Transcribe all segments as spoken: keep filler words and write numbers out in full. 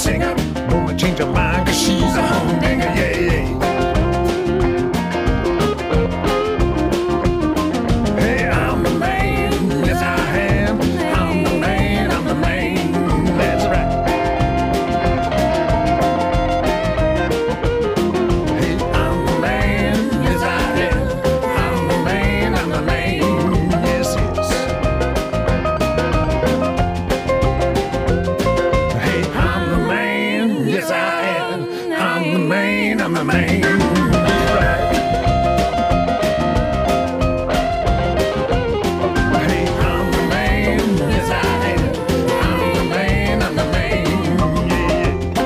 singer. Gonna change her mind cause she's a humdinger, yeah, yeah. Hey, I'm the man, yes I am. I'm the man, I'm the man, that's right. Hey, I'm the man, yes I am. I'm the man, I'm the man, yes, yes. Hey, I'm the man, yes I am. I'm the man, I'm the man, right. Hey, I'm the man, yes I am. I'm the man, I'm the man, yeah,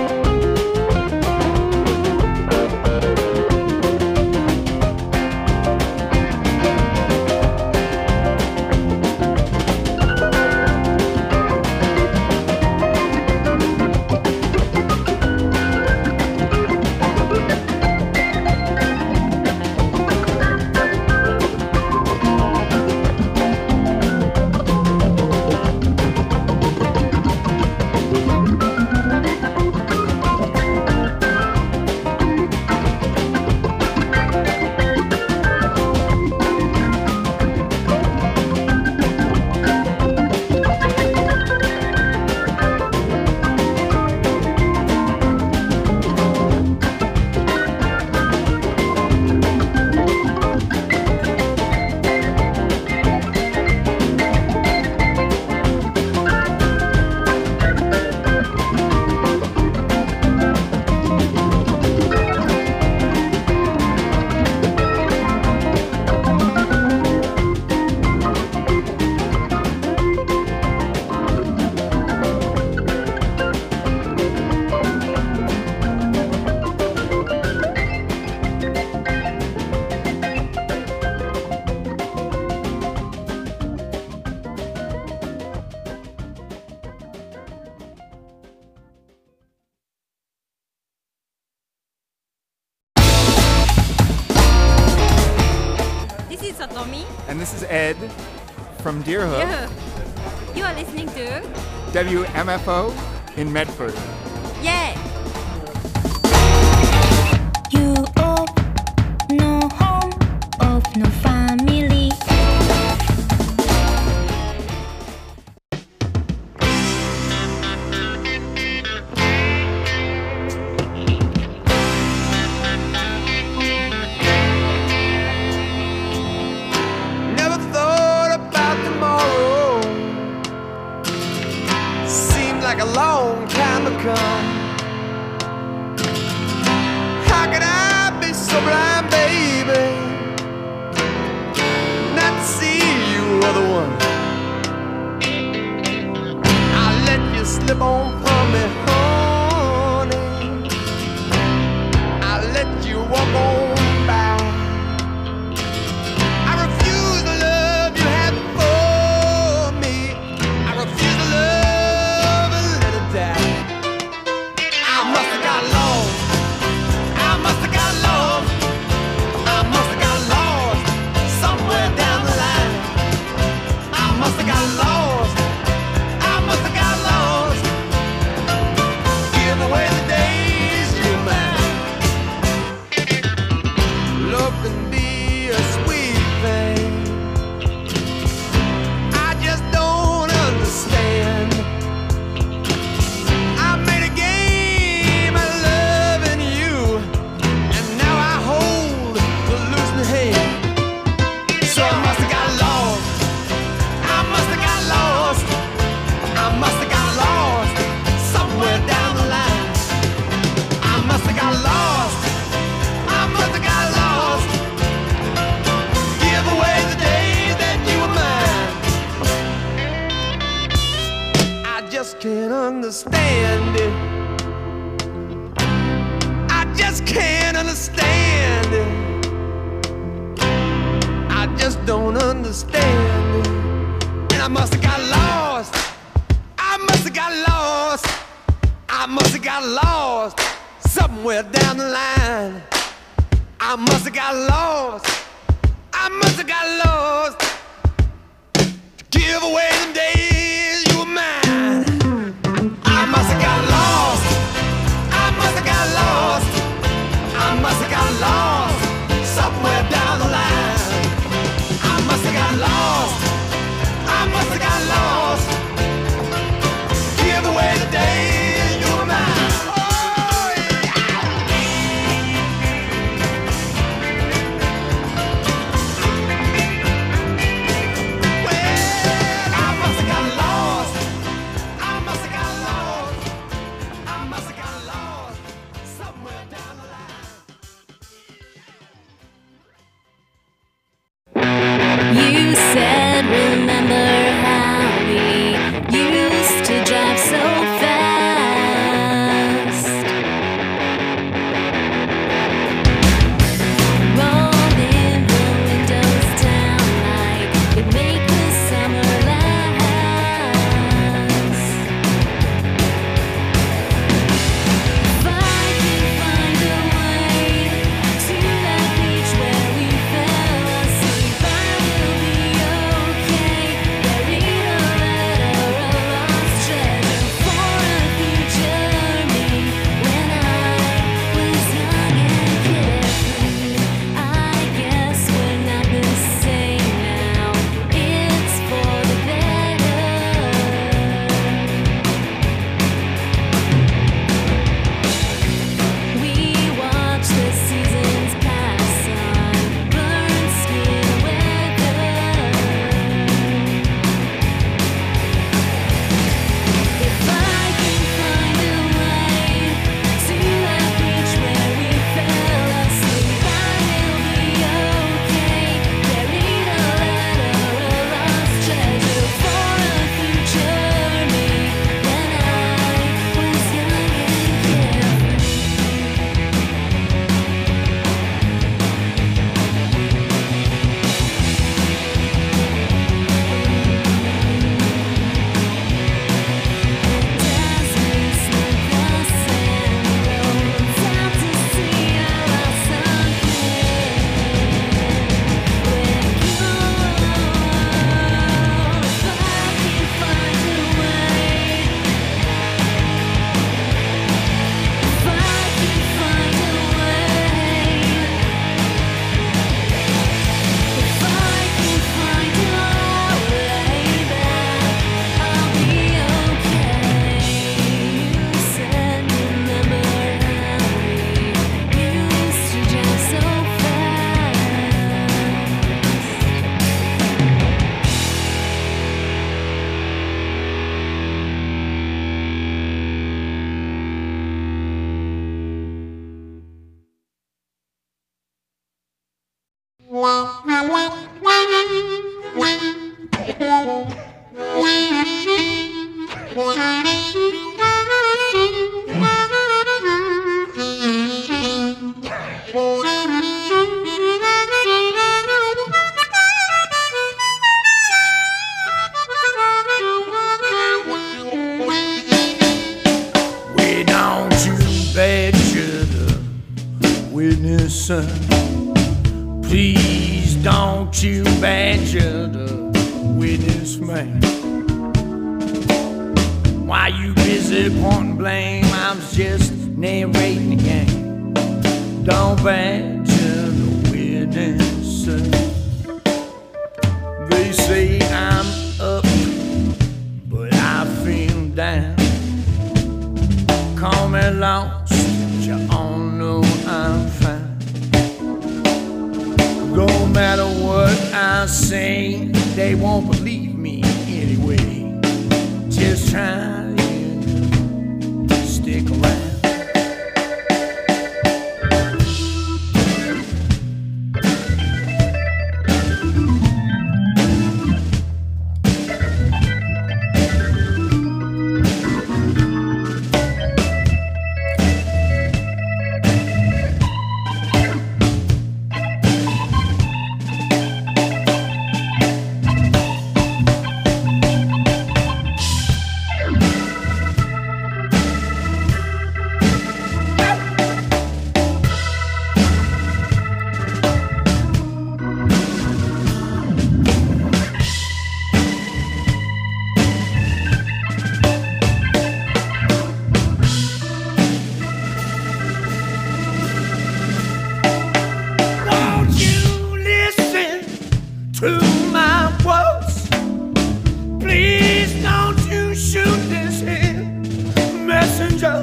This is Satomi. And this is Ed from Deerhook, Yeah. You are listening to W M F O in Medford. Yeah. You of no home, of no family. Never thought about tomorrow. Seemed like a long time to come. How could I be so blind, baby, not to see you are the one? I let you slip on from me, honey. I let you walk on by. I refuse the love you had for me. I refuse to love and let it die. I must have got lost. I must have got lost. I must have got lost somewhere down the line. I must have got lost. I must have got lost. Give away the days you're mine. Love can be a sweet thing. I just don't understand. I made a game of loving you, and now I hold the losing hand. So I must have got lost. I must have got lost. I must have got lost somewhere down the line. I must have got lost. I must have got lost. Give away the days that you were mine. I just can't understand it. I just can't understand it. I just don't understand it. And I must have got lost. I must have got lost. I must have got lost somewhere down the line. I must have got lost. I must have got lost. Give away them days you were mine. I must have got lost. We don't you badger the witness, son. Please don't you badger the witness, man. Why you busy pointing blame? I was just narrating the game. Don't badger the witness, son. They say I'm up, but I feel down. Call me lost, but you all know I'm fine. No matter what I say, they won't believe me anyway. Just try to stick around. To my words, please don't you shoot this here messenger.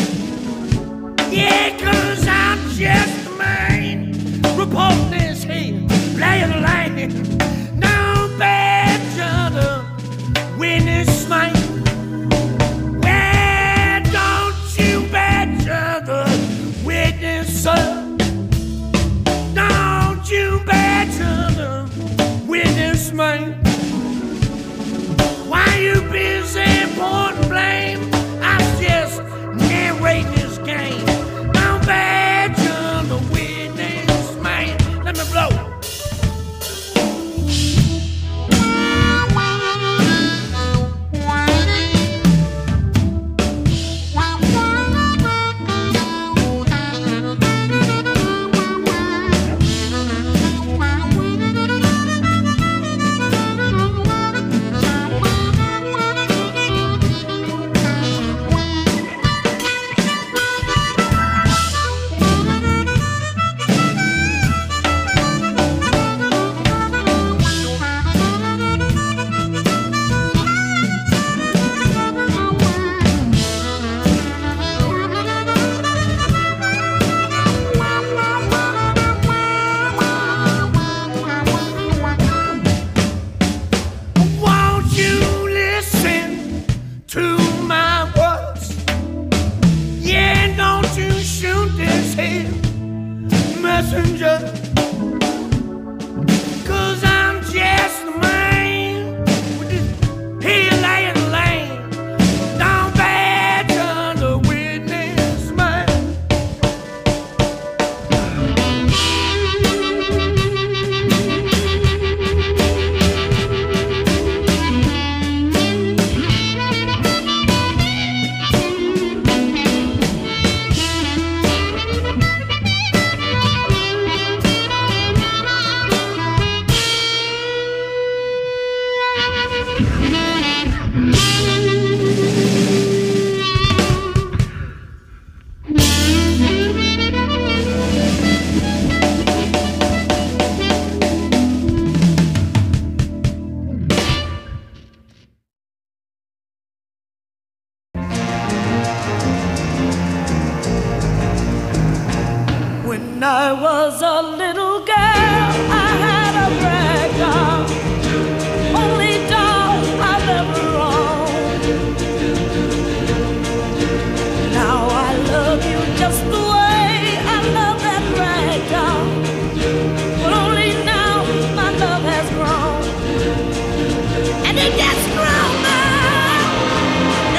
Yeah, cause I'm just a man reporting this here lay of the land. No badger the witness, man. Well, don't you badger the witness, sir. Don't you badger the witness, man. Why you busy pointing blame? I'm just narrating this game. Don't badger the witness, man. Let me blow. Messenger, cause I'm just a man with this here laying the lane. Don't badger the witness, man. When I was a little girl, I had a rag doll, only doll I've ever owned. Now I love you just the way I love that rag doll, but only now my love has grown, and it gets stronger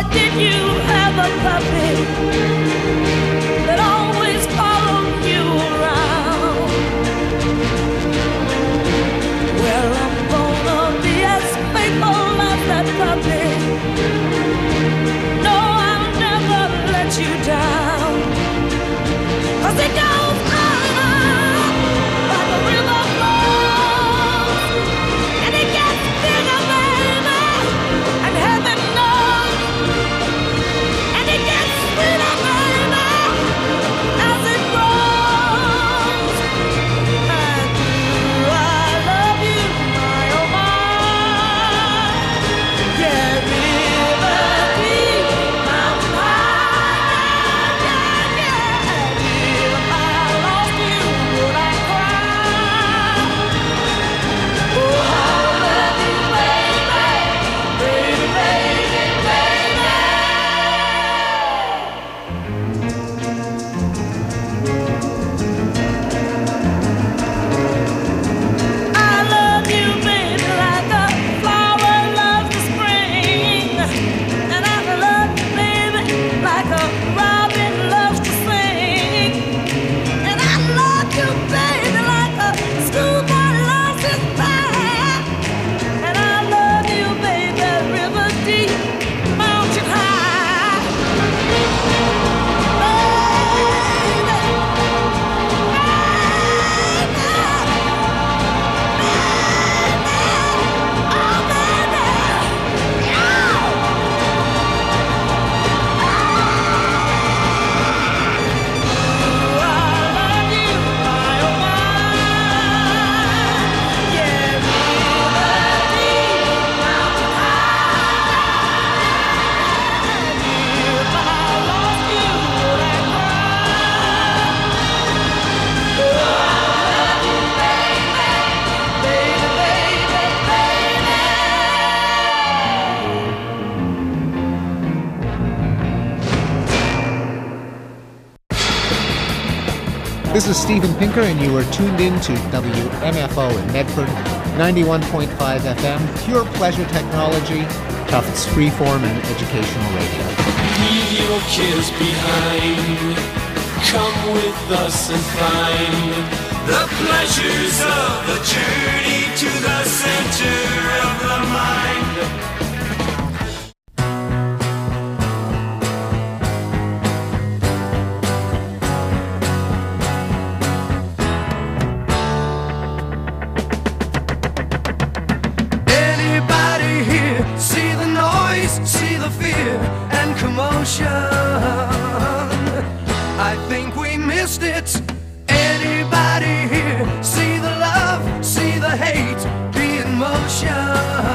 did you have a puppy that always followed you around? Well, I'm gonna be as faithful as that puppy. No, I'll never let you down. 'Cause it goes on like a river flows, and it gets bigger, baby, and heaven knows, and it gets sweeter, baby, as it grows. And I love you, my oh my, yeah, river deep, mountain high, yeah, yeah, yeah. If I lost you, would I cry? Oh, I love you, baby, baby, baby, baby. I love you, baby, like a flower loves the spring. And I love you, baby, like a robin loves to sing. And I love you, baby, like a schoolboy loves his band. And I love you, baby, river deep, mountain high. This is Steven Pinker, and you are tuned in to W M F O in Medford, ninety-one point five F M, pure pleasure technology, Tufts freeform and educational radio. Leave your cares behind. Come with us and find the pleasures of the journey to the center of the mind. Anybody here see the noise, see the fear and commotion? I think we missed it. Anybody here see the love, see the hate be in motion?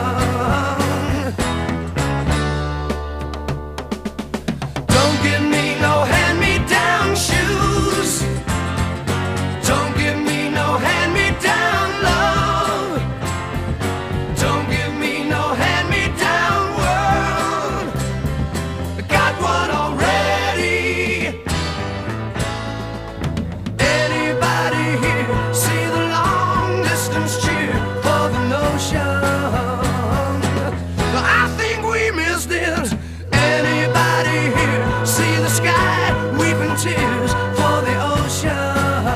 Don't give me no hand-me-down shoes. Don't give me no hand-me-down love. Don't give me no hand-me-down world. I got one already. Anybody here see the long distance cheer for the notion? I think we missed it. Anybody here see the sky weeping tears for the ocean?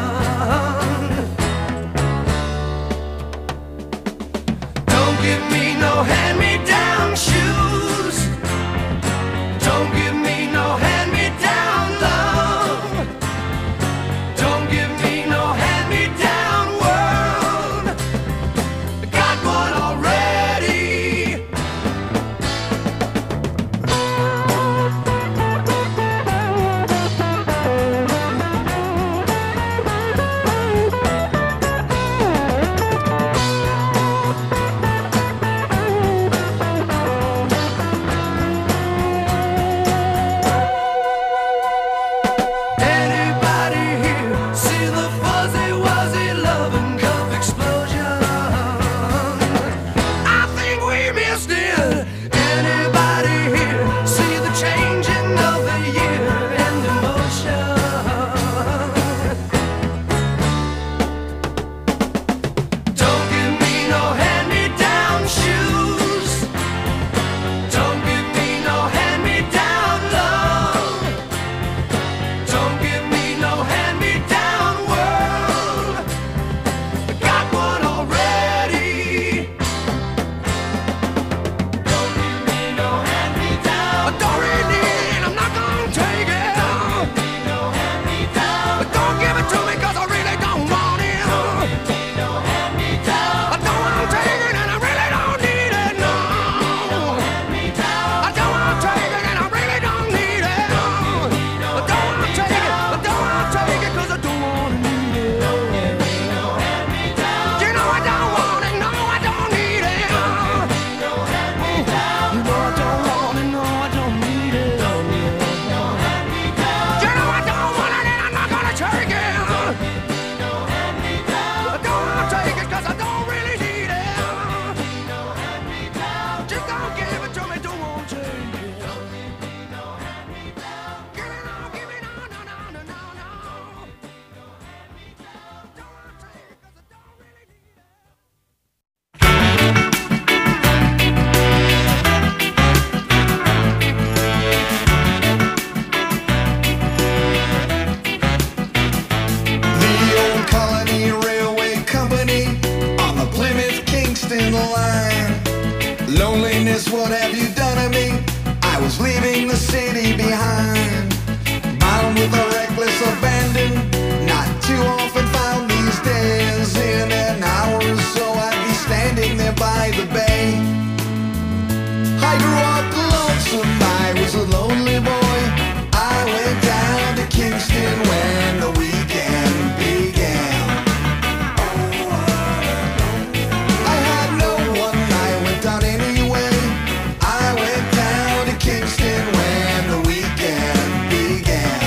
Don't give me no hand-me-down shoes. Don't give me no hand-me-down love. Don't give me no hand-me-down world. I got one already. leaving the city behind. Bound with a reckless abandon, not too often found these days. In an hour or so I'd be standing there by the bay. I grew up lonesome, I was a lonely boy. I went down to Kingston when the weekend began. I had no one, I went down anyway. I went down to Kingston when the weekend began.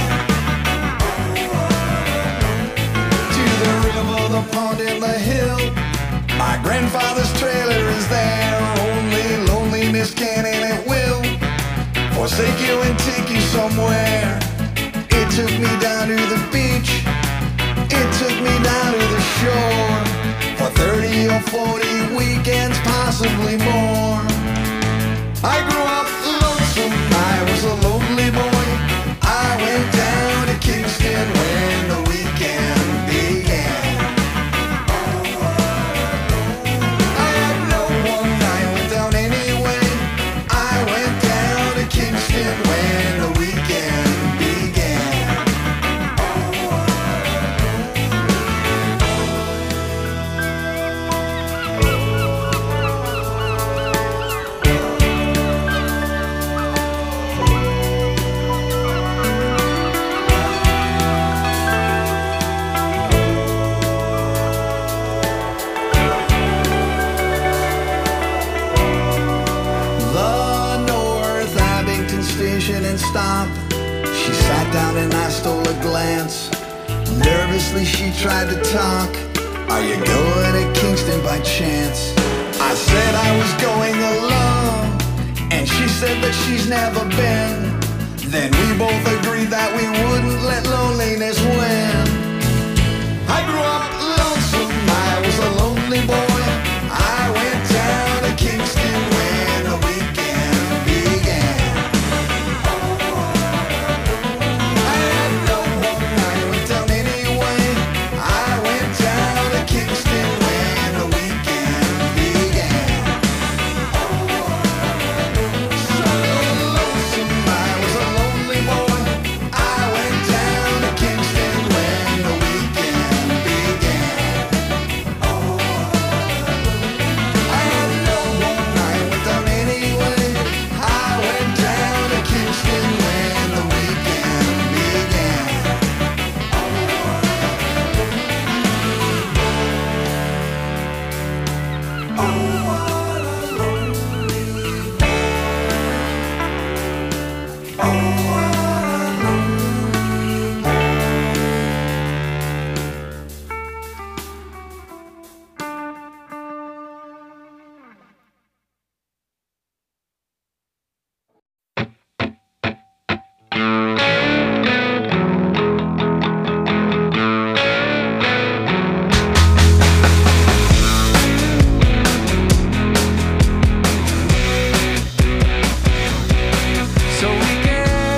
To the river, the pond, and the hill. My grandfather's trailer is there. Only loneliness can and it will forsake you and take you somewhere. It took me down to the beach. It took me down to the shore for thirty or forty weekends, possibly more. I grew up lonesome, I was a lonely boy. I went down to Kingston when the weekend began. I had no one, I went down anyway. I went down to Kingston when the weekend began. The North Abington station and stop. She sat down and I stole a glance. Nervously she tried to talk. Are you going to Kingston by chance? I said I was going alone, and she said that she's never been. Then we both agreed that we wouldn't let loneliness win. I grew up lonesome, I was a lonely boy. I went down to Kingston when the weekend began. I had no one, I went down anyway. I went down to Kingston when the weekend began. So lonesome, I was a lonely boy. I went down to Kingston when the weekend began. I had no one, I went down anyway. I went down to Kingston when the weekend began. So we get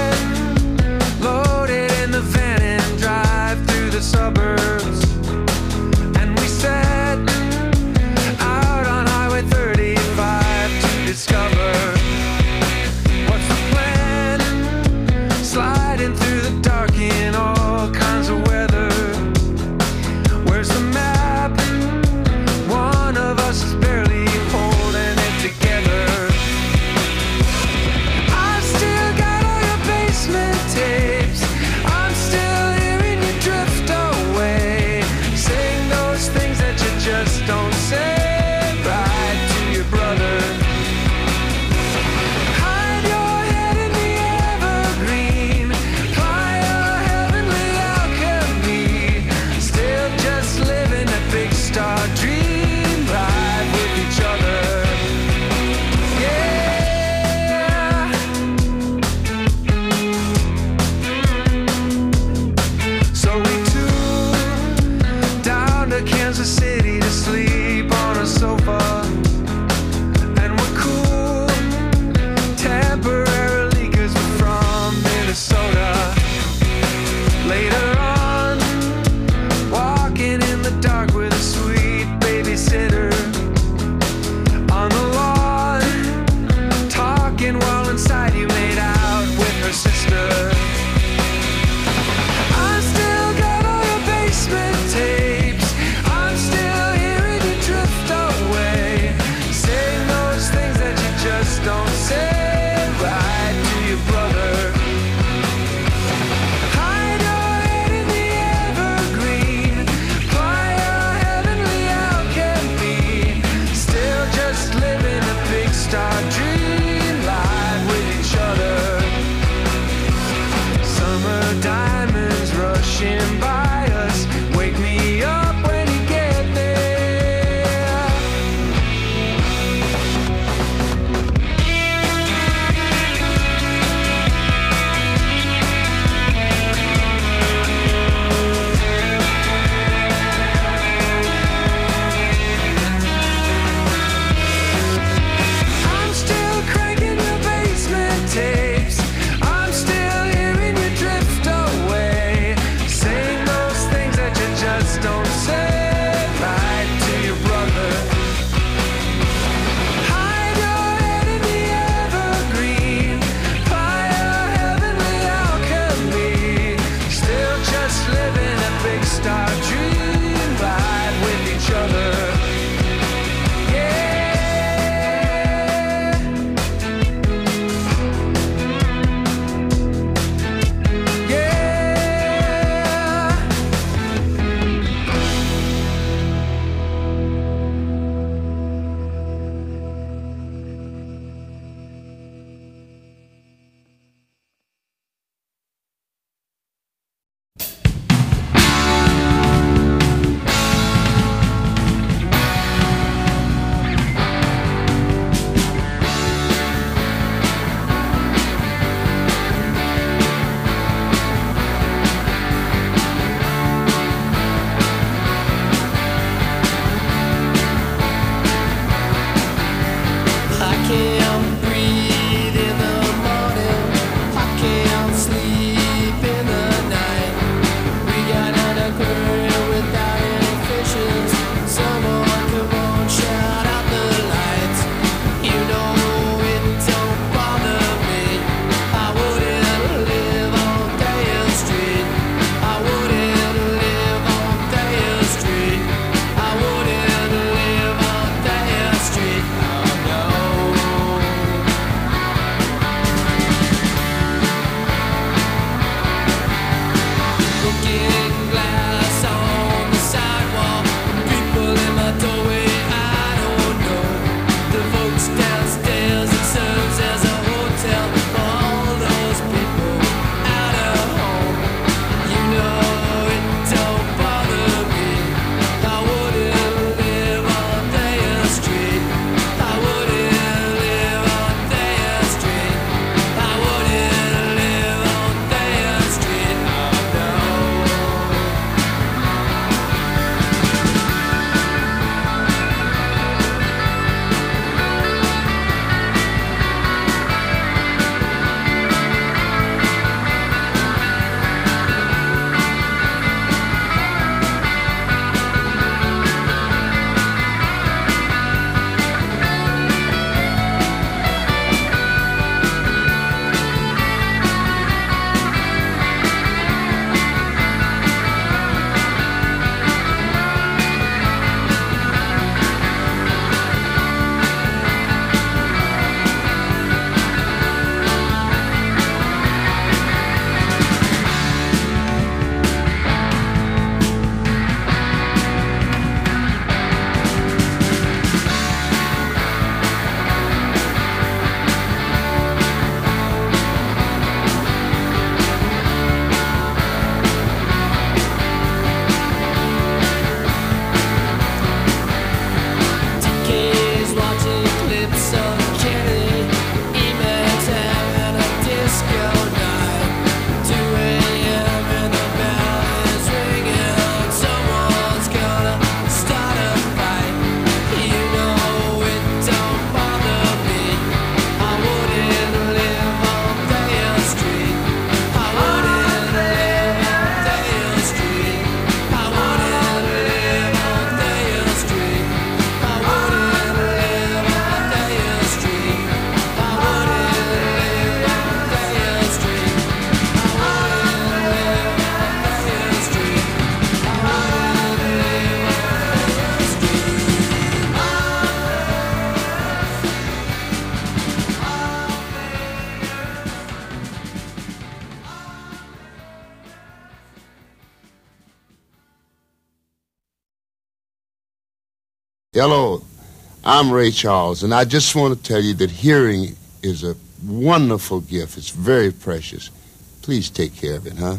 Hello, I'm Ray Charles, and I just want to tell you that hearing is a wonderful gift. It's very precious. Please take care of it, huh?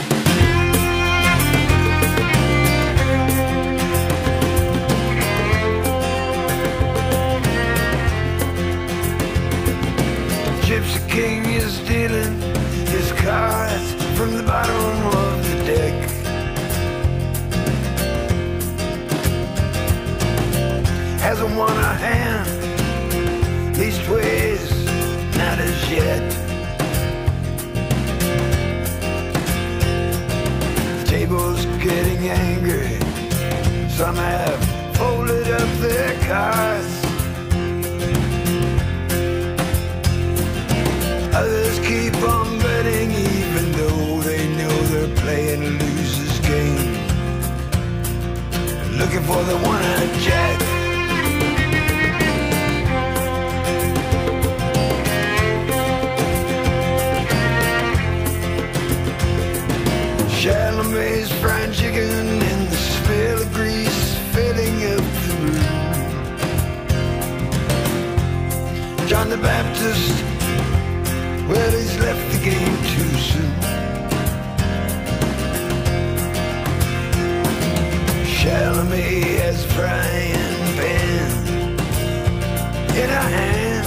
Gypsy King is stealing his cards from the bottom of the deck. Hasn't won a hand, leastways not as yet. The table's getting angry. Some have folded up their cards. Others keep on betting even though they know they're playing a loser's game. Looking for the one-eyed jack. Chalamet's fried chicken and the smell of grease filling up the room. John the Baptist, well, he's left the game too soon. Chalamet has a frying pan in her hand.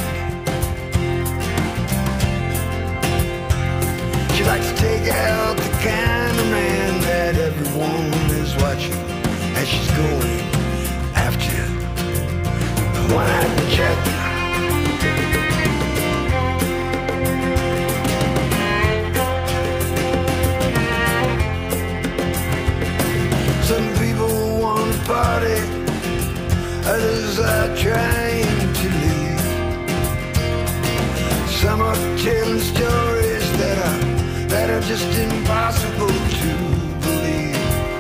She likes to take out the kind of man that everyone is watching as she's going after the one-eyed jack. Some people want to party, others are trying to leave. Some are telling stories that are that are just impossible to believe.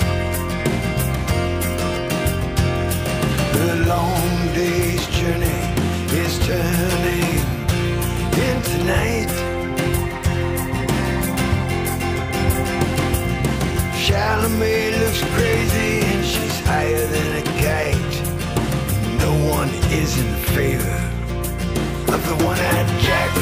The long day's journey is turning into night. Chalamet looks crazy and she's higher than a kite. No one is in favor of the one-eyed jack.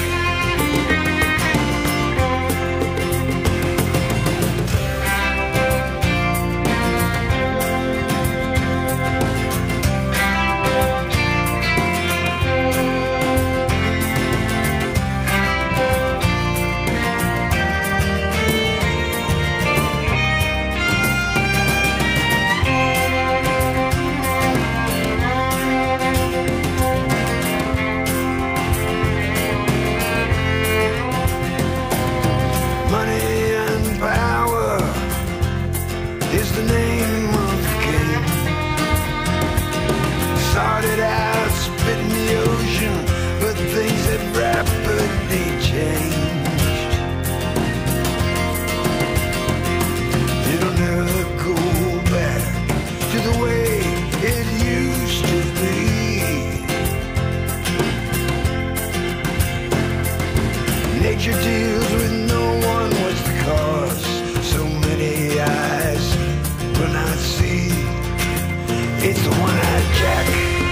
Nature deals with no one. What's the cause? So many eyes will not see. It's the one-eyed jack.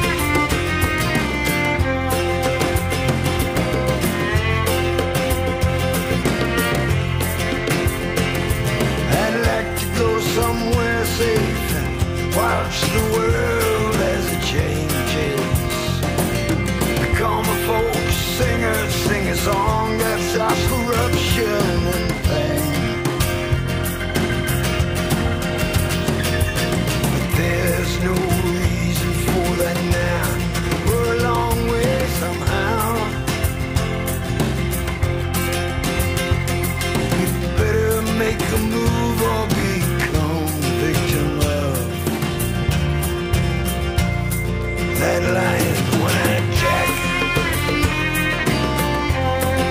I'd like to go somewhere safe and watch the world as it changes. I call my folks singers, sing a song that stops corruption and pain. But there's no reason for that now. We're a long way somehow. We better make a move or become victim of that lion, one-eyed jack.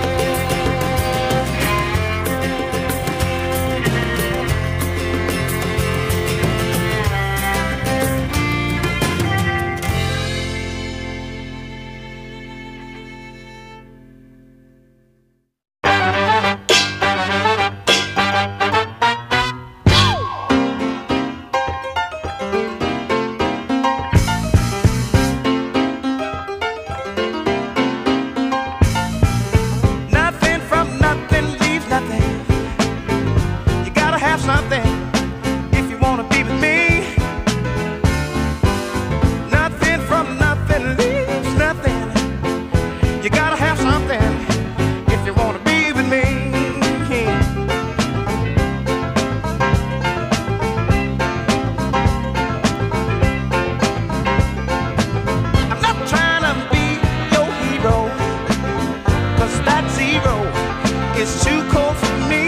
too cold for me.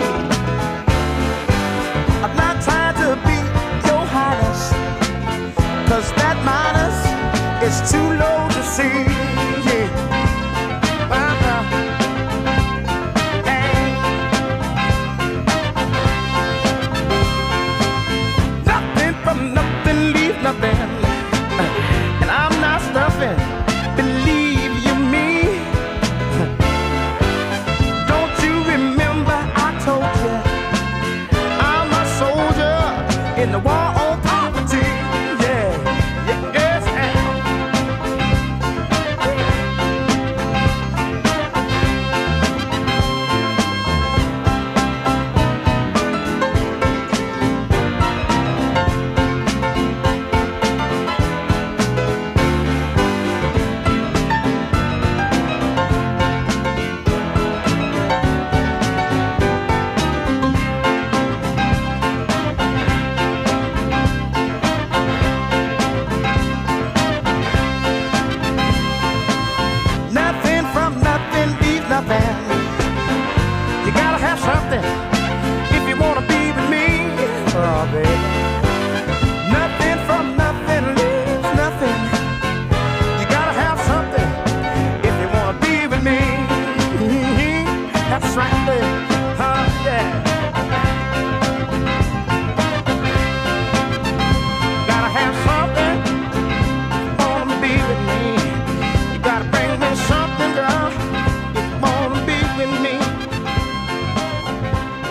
I'm not trying to be your highness, 'cause that minus is too low to see. Yeah. Uh-huh. Hey. Nothing from nothing, leave nothing. And I'm not stuffing, believe you me. Don't you remember I told you I'm a soldier in the war on poverty? Yeah, yeah, yes, and nothing from nothing, leave nothing. You gotta have something if you wanna be with me. Oh, baby. Nothing from nothing, leaves nothing. You gotta have something if you wanna be with me. That's right, baby. Huh, yeah. Gotta have something if you wanna be with me. You gotta bring me something, girl, if you wanna be with me.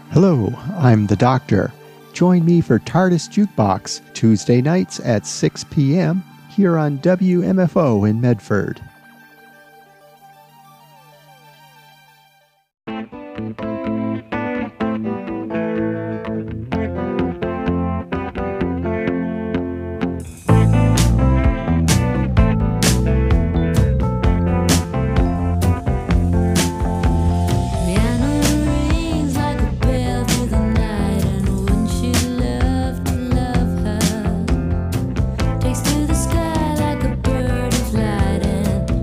Hello, I'm the Doctor. Join me for TARDIS Jukebox, Tuesday nights at six p.m. here on W M F O in Medford. Takes to the sky like a bird of light and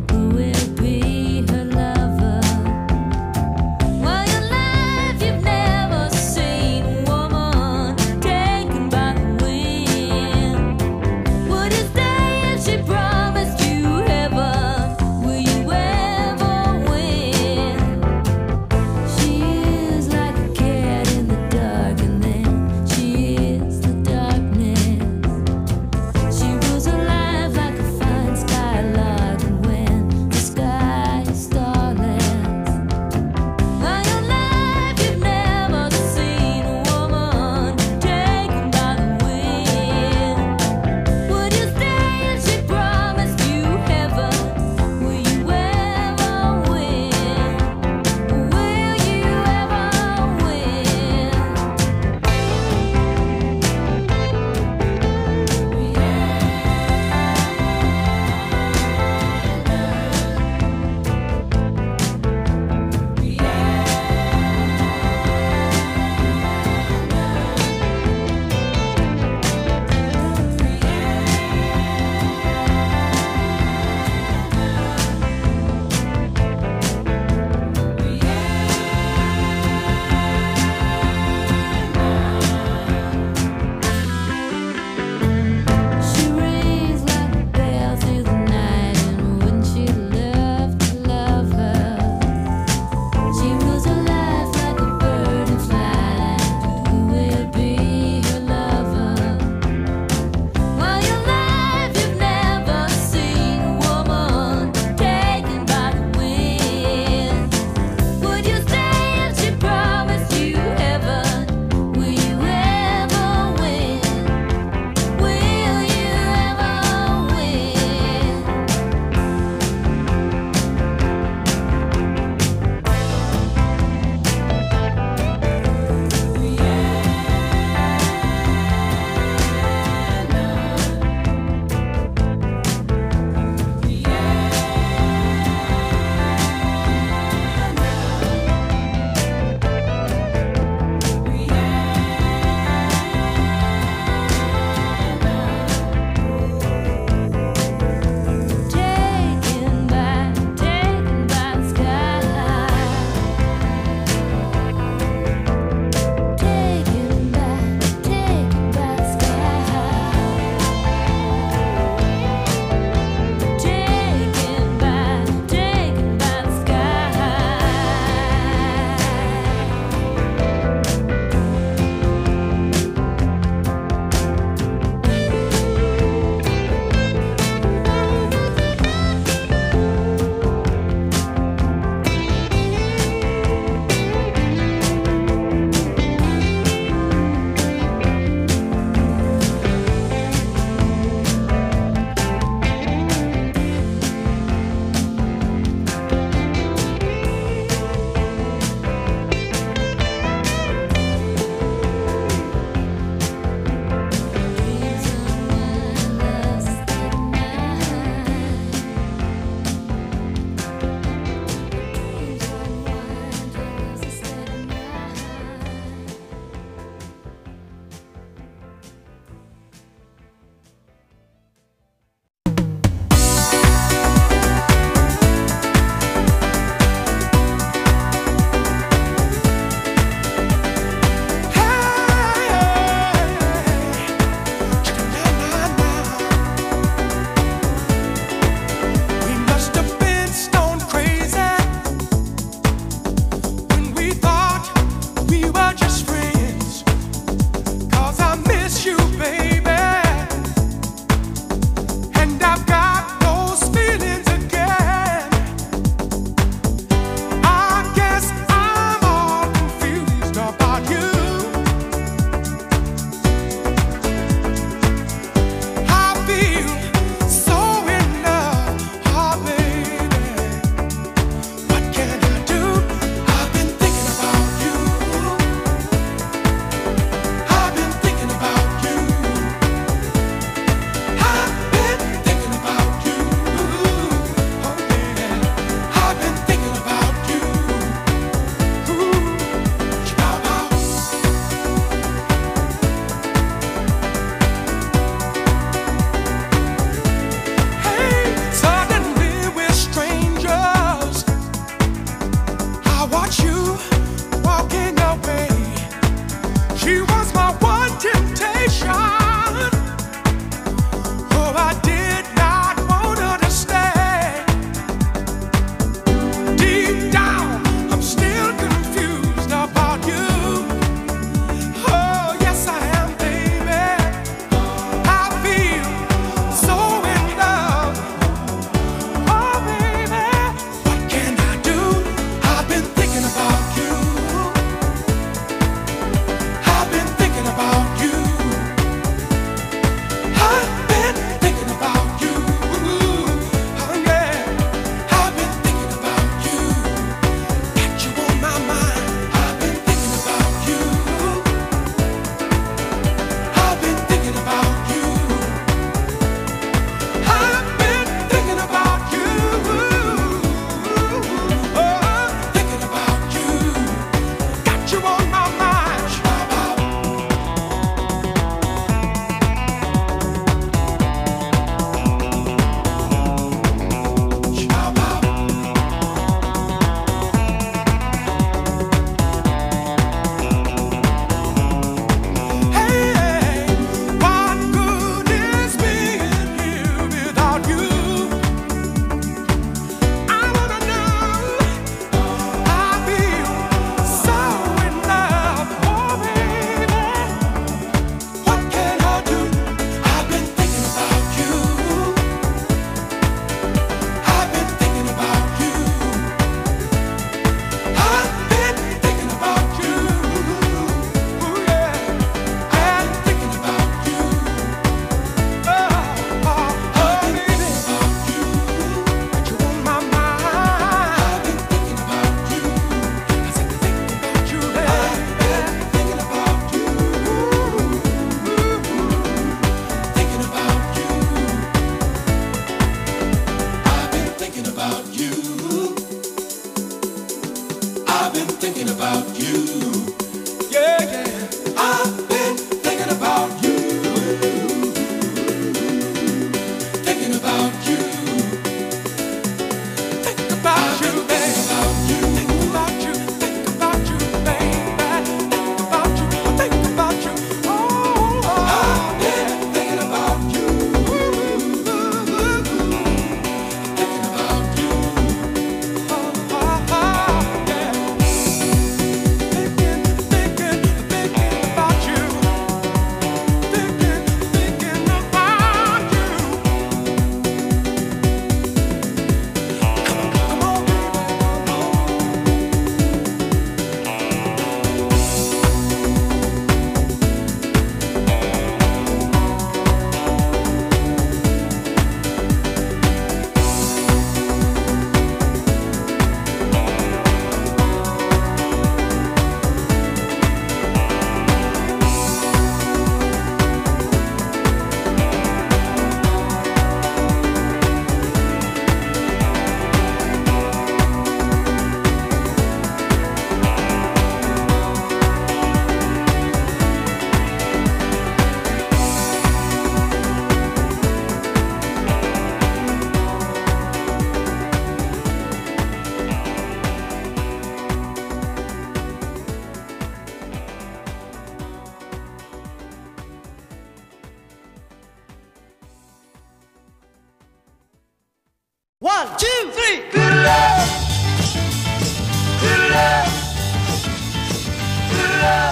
One, two, three. Good love. Good love. Good love.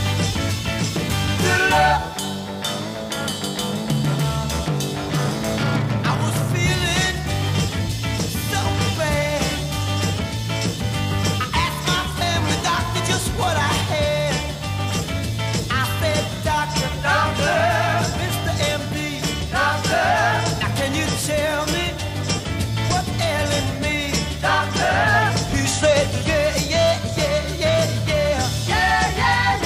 Good love. I was feeling so bad. I asked my family doctor just what I had. I said, doctor, doctor, Mister M D, doctor, now can you tell me what's ailing me, doctor? He said, yeah, yeah, yeah, yeah, yeah, yeah, yeah,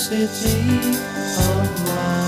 city of light.